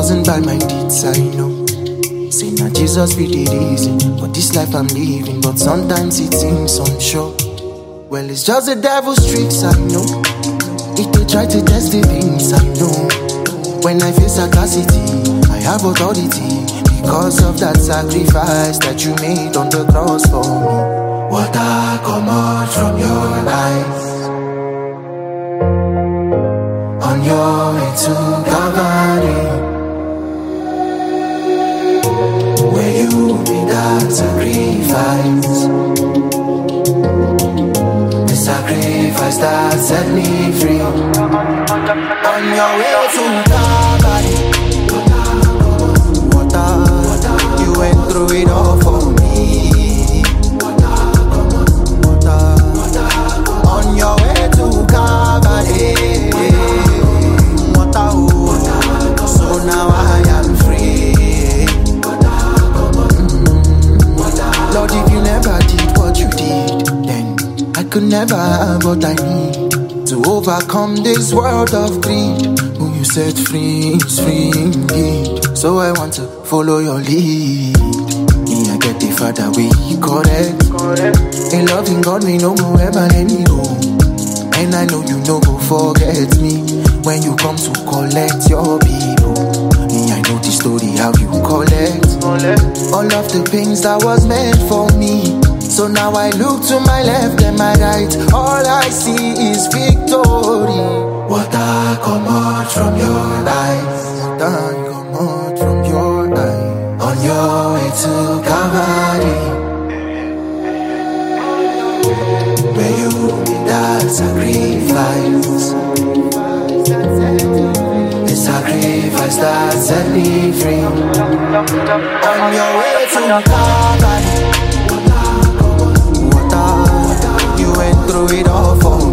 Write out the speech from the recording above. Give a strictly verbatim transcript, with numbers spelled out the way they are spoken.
wasn't by my deeds, I know. Say now Jesus be the reason for this life I'm living, but sometimes it seems unsure. Well, it's just the devil's tricks, I know. If they try to test the things, I know. When I face adversity, I have authority because of that sacrifice that you made on the cross for me. Water come out from your eyes on your way to Calvary, where you made that sacrifice, the sacrifice that set me free. On your way to Calvary, water, you went through it all for me. On your way to Calvary, water, so now I am free. Mm-hmm. Lord, if you never did what you did, then I could never have what I need to overcome this world of greed. Who you set free is free indeed. So I want to follow your lead. Me, I get the Father way correct. A loving God, me no more ever let me go. And I know you no go forget me when you come to collect your people. Me, I know the story how you collect all of the pains that was meant for me. So now I look to my left and my right, all I see is victory. Water come out from your eyes, water come out from your eyes, on your way to Calvary, where you did that sacrifice, the sacrifice that set me free. On your way to Calvary, you went through it all for me.